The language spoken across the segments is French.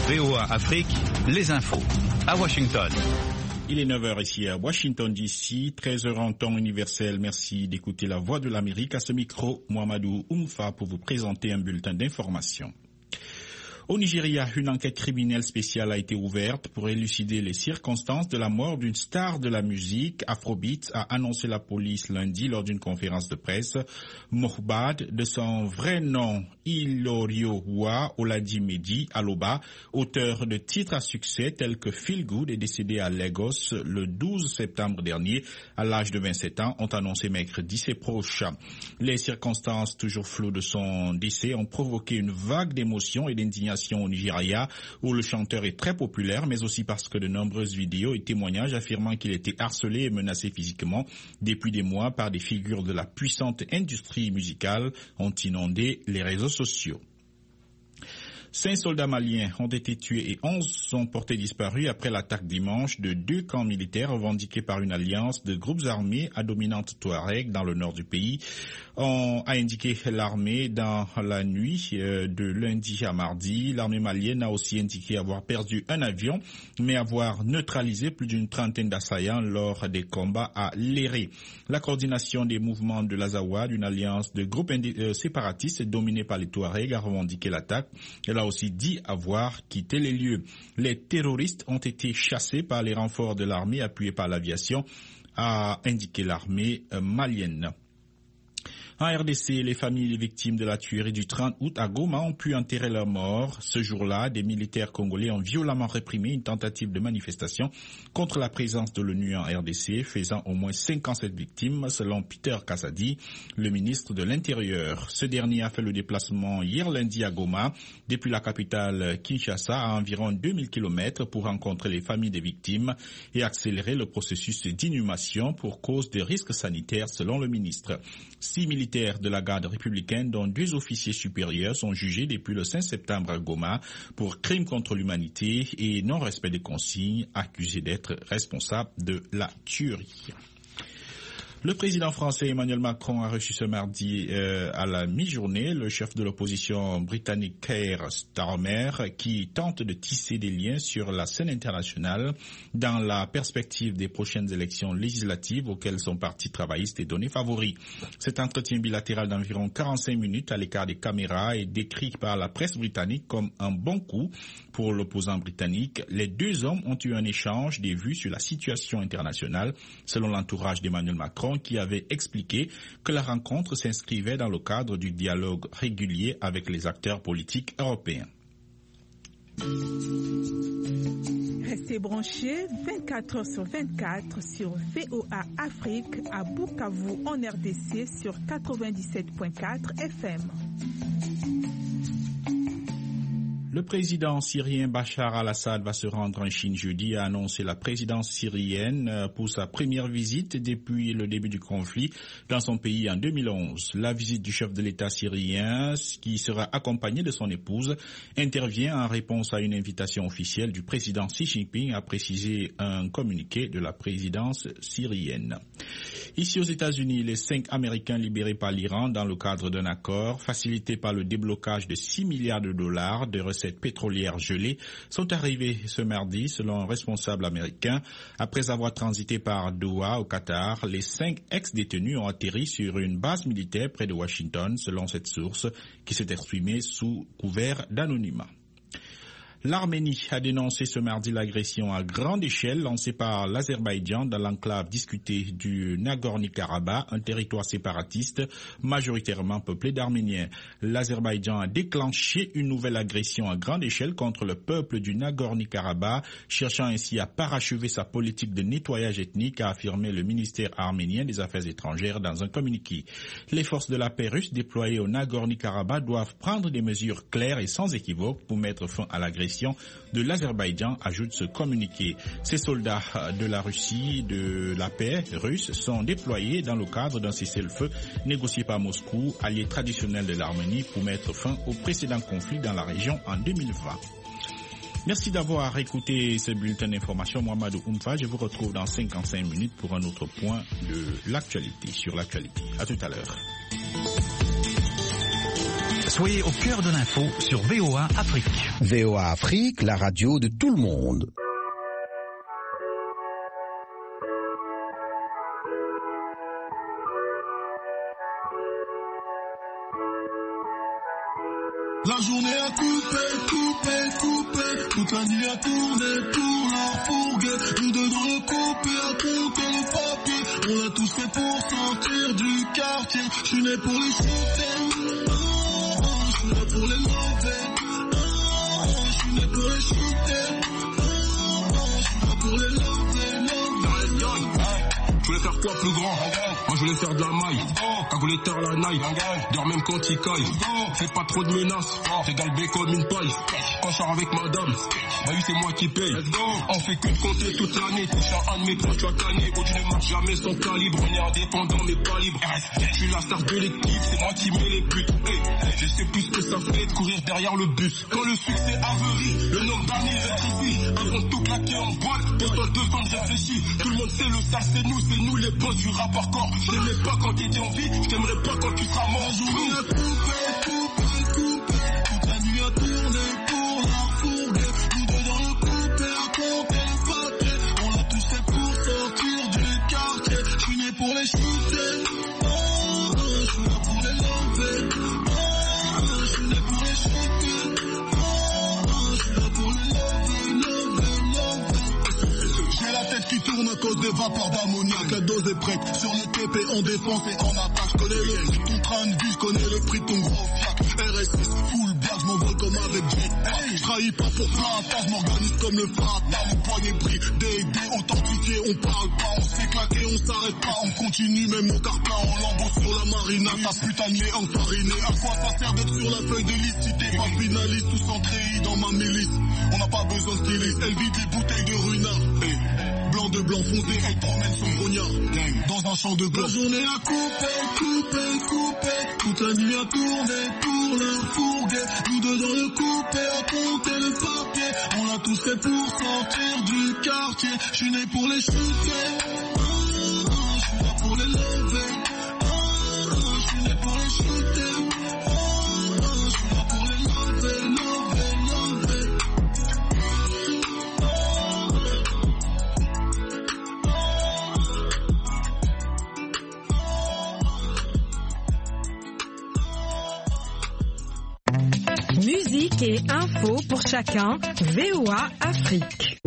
VOA Afrique, les infos. À Washington. Il est 9h ici à Washington DC, 13h en temps universel. Merci d'écouter la voix de l'Amérique. À ce micro, Mohamedou Oumfa pour vous présenter un bulletin d'information. Au Nigeria, une enquête criminelle spéciale a été ouverte pour élucider les circonstances de la mort d'une star de la musique Afrobeat, a annoncé la police lundi lors d'une conférence de presse. Mohbad, de son vrai nom Iloriowa Oladimedi Aloba, auteur de titres à succès tels que Feel Good, est décédé à Lagos le 12 septembre dernier à l'âge de 27 ans, ont annoncé mercredi ses proches. Les circonstances toujours floues de son décès ont provoqué une vague d'émotions et d'indignation au Nigeria, où le chanteur est très populaire, mais aussi parce que de nombreuses vidéos et témoignages affirmant qu'il était harcelé et menacé physiquement depuis des mois par des figures de la puissante industrie musicale ont inondé les réseaux sociaux. 5 soldats maliens ont été tués et 11 sont portés disparus après l'attaque dimanche de 2 camps militaires revendiqués par une alliance de groupes armés à dominante Touareg dans le nord du pays. On a indiqué l'armée dans la nuit de lundi à mardi. L'armée malienne a aussi indiqué avoir perdu un avion, mais avoir neutralisé plus d'une trentaine d'assaillants lors des combats à Léré. La coordination des mouvements de l'Azawad, une alliance de groupes séparatistes dominés par les Touaregs, a revendiqué l'attaque. Elle a aussi dit avoir quitté les lieux. Les terroristes ont été chassés par les renforts de l'armée appuyés par l'aviation, a indiqué l'armée malienne. En RDC, les familles des victimes de la tuerie du 30 août à Goma ont pu enterrer leurs morts. Ce jour-là, des militaires congolais ont violemment réprimé une tentative de manifestation contre la présence de l'ONU en RDC, faisant au moins 57 victimes, selon Peter Kassadi, le ministre de l'Intérieur. Ce dernier a fait le déplacement hier lundi à Goma, depuis la capitale Kinshasa, à environ 2000 km pour rencontrer les familles des victimes et accélérer le processus d'inhumation pour cause de risques sanitaires, selon le ministre. 6 militaires de la garde républicaine, dont 2 officiers supérieurs, sont jugés depuis le 5 septembre à Goma pour crimes contre l'humanité et non-respect des consignes, accusés d'être responsables de la tuerie. Le président français Emmanuel Macron a reçu ce mardi à la mi-journée le chef de l'opposition britannique Keir Starmer, qui tente de tisser des liens sur la scène internationale dans la perspective des prochaines élections législatives auxquelles son parti travailliste est donné favori. Cet entretien bilatéral d'environ 45 minutes à l'écart des caméras est décrit par la presse britannique comme un bon coup pour l'opposant britannique. Les 2 hommes ont eu un échange des vues sur la situation internationale, selon l'entourage d'Emmanuel Macron, qui avait expliqué que la rencontre s'inscrivait dans le cadre du dialogue régulier avec les acteurs politiques européens. Restez branchés 24 heures sur 24 sur VOA Afrique à Bukavu en RDC sur 97.4 FM. Le président syrien Bachar al-Assad va se rendre en Chine jeudi, a annoncé la présidence syrienne pour sa première visite depuis le début du conflit dans son pays en 2011. La visite du chef de l'État syrien, qui sera accompagné de son épouse, intervient en réponse à une invitation officielle du président Xi Jinping, a précisé un communiqué de la présidence syrienne. Ici aux États-Unis, les 5 Américains libérés par l'Iran dans le cadre d'un accord facilité par le déblocage de 6 milliards de dollars de recettes pétrolières gelées sont arrivés ce mardi, selon un responsable américain. Après avoir transité par Doha au Qatar, les 5 ex-détenus ont atterri sur une base militaire près de Washington, selon cette source qui s'est exprimée sous couvert d'anonymat. L'Arménie a dénoncé ce mardi l'agression à grande échelle lancée par l'Azerbaïdjan dans l'enclave discutée du Nagorno-Karabakh, un territoire séparatiste majoritairement peuplé d'Arméniens. L'Azerbaïdjan a déclenché une nouvelle agression à grande échelle contre le peuple du Nagorno-Karabakh, cherchant ainsi à parachever sa politique de nettoyage ethnique, a affirmé le ministère arménien des Affaires étrangères dans un communiqué. Les forces de la paix russes déployées au Nagorno-Karabakh doivent prendre des mesures claires et sans équivoque pour mettre fin à l'agression de l'Azerbaïdjan, ajoute ce communiqué. Ces soldats de la Russie, de la paix russe, sont déployés dans le cadre d'un cessez-le-feu négocié par Moscou, allié traditionnel de l'Arménie, pour mettre fin au précédent conflit dans la région en 2020. Merci d'avoir écouté ce bulletin d'information. Mohamedou Oumfa, je vous retrouve dans 55 minutes pour un autre point de l'actualité, sur l'actualité. À tout à l'heure. Soyez au cœur de l'info sur VOA Afrique. VOA Afrique, la radio de tout le monde. La journée a coupé, toute la nuit a tourné pour la fourgue. Nous deux dans le coupé à compter les papiers. On l'a tous fait pour sortir du quartier. Je suis né pour les shooter, je suis là pour les lever, je suis né pour les shooter, je suis là pour les lever. Je voulais faire quoi plus grand? Moi je voulais faire de la maille. Cagoulé tard la naille. Dors même quand il caille. Fais pas trop de menaces. Fais galber comme une paille. Quand je sors avec madame, bah oui c'est moi qui paye. On fait que de compter toute l'année. Touche à un de mes proches, tu as gagné. Oh, tu ne marches jamais sans calibre. On est indépendant mais pas libre. Je suis la star de l'équipe, c'est moi qui mets les buts. Je sais plus ce que ça fait de courir derrière le bus. Quand le succès averie, le nombre d'années rectifie. Avant de tout claquer en boîte, pendant 2 ans de réfléchir. Tout le monde sait le sale c'est nous les boss du rap hardcore. Je t'aimais pas quand t'étais en vie, je t'aimerais pas quand tu seras mort. La journée a coupé, toute la nuit a tourné pour la fourgue. Nous deux dans le coupé à compter les papiers. On l'a tous fait pour sortir du quartier. Je suis né pour les shooter, je suis là pour les lever, je suis né pour les shooter, je suis là pour les lever. J'ai la tête qui tourne à cause des vapeurs d'ammoniac. La dose est prête, sur le TP en défense et en attaque. Je connais le prix de ton train de vie, je connais le prix de ton gros fiac. RS6, full black, je m'envole comme avec Jet. Je trahis pas pour plein, je m'organise comme le Fata. Mon poignet pris, D&D authentifié, on parle pas, on se fait claquer, on s'arrête pas, on continue, même au carpin, on l'embosse sur la marina. Ta putain de lait enfariné, à quoi ça sert d'être sur la feuille de liste si t'es pas finaliste ou centré dans ma milice. On n'a pas besoin de styliste, elle vide les bouteilles de Ruinard. Blanc de blanc foncé, elle t'emmène son grognard dans un champ de blanc. La journée a coupé, toute la nuit a tourné pour leur fourgue. Nous deux dans le coupé à compter le papier. On l'a tous fait pour sortir du quartier. Je suis né pour les shooter, je suis là pour les lever, je suis né pour les shooter, je suis là pour les lever. Musique et info pour chacun, VOA Afrique.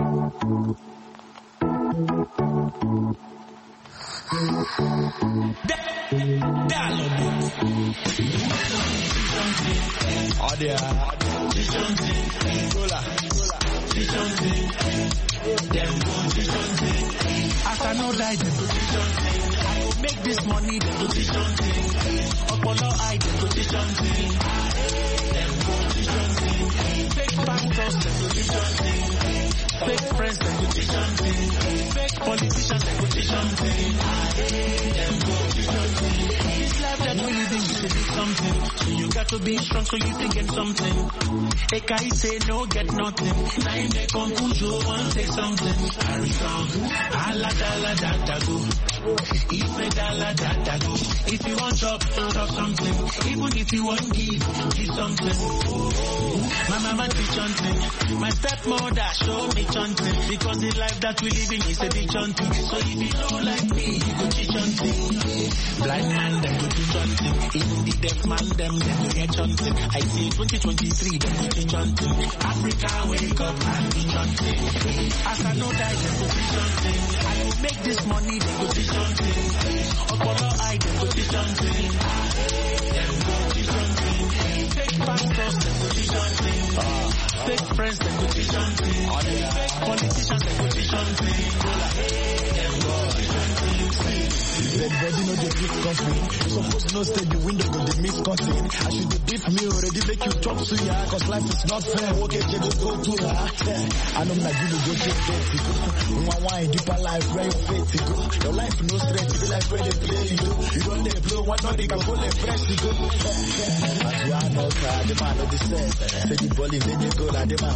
As I know that I will make this money, the position thing. Apollo I the position thing. Them position thing. Fake bankers, the position thing. Fake friends, the position thing. Fake politicians, the position thing. Them position thing. This life that we living is to be something. So you got to be strong so you can get something. A guy say no, get nothing. Now in the conclusion, one take something. Carry on. Ala dala da go. If dala da go. If you want chop something. Even if you want give something. My mama teach something. My stepmother show me something. Because the life that we living is a big something. So if you don't like me, you go teach something. Blind man, them go teach something. Even the deaf man, them go get something. I say 2023, them go teach something. Africa, wake up and teach something. As I know that them go teach something. I will make this money, them go teach something. Apollo I, them go teach something. Them go teach something. Fake bankers, them go teach something. Fake friends, them go teach something. Fake politicians, them go teach something. Them go teach something. Red body no dey beat coffee. Suppose no stay the window go dey miss coffee. I should dey beat me already make you talk to ya. Cause life is not fair. Okay, you go to ya. I know na you go get dirty go. One wine deeper life where your faith go. Your life no stress, you be like where they play you. You don't dey blow, one not they can pull a fresh go. As you are not the man of the set. Say the ball is in the goal and the man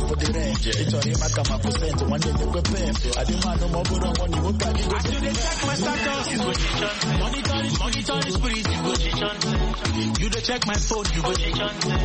for the rent. It's only my come up percent. One day they prepare. I didn't want no more good on money. What can you do? I should check my status. You go check. Monitor the spirit. You go check. You dey check my phone. You go check.